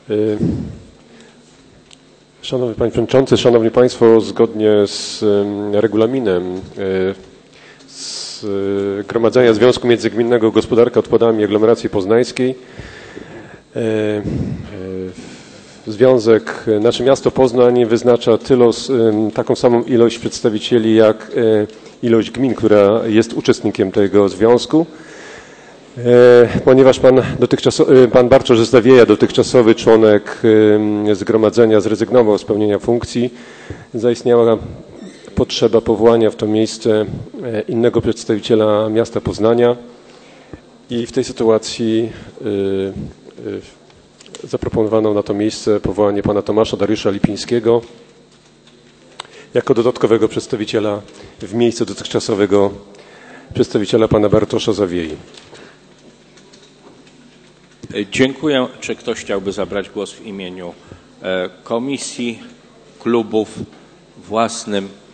Szanowny Panie Przewodniczący, Szanowni Państwo, zgodnie z regulaminem Zgromadzenia Związku Międzygminnego Gospodarka Odpadami Aglomeracji Poznańskiej Związek, nasze miasto Poznań wyznacza taką samą ilość przedstawicieli jak ilość gmin, która jest uczestnikiem tego związku. Ponieważ pan Bartosz Zawieja, dotychczasowy członek zgromadzenia, zrezygnował z pełnienia funkcji, zaistniała potrzeba powołania w to miejsce innego przedstawiciela miasta Poznania i w tej sytuacji zaproponowano na to miejsce powołanie pana Tomasza Dariusza Lipińskiego jako dodatkowego przedstawiciela w miejsce dotychczasowego przedstawiciela pana Bartosza Zawiei. Dziękuję. Czy ktoś chciałby zabrać głos w imieniu komisji, klubów, własnym?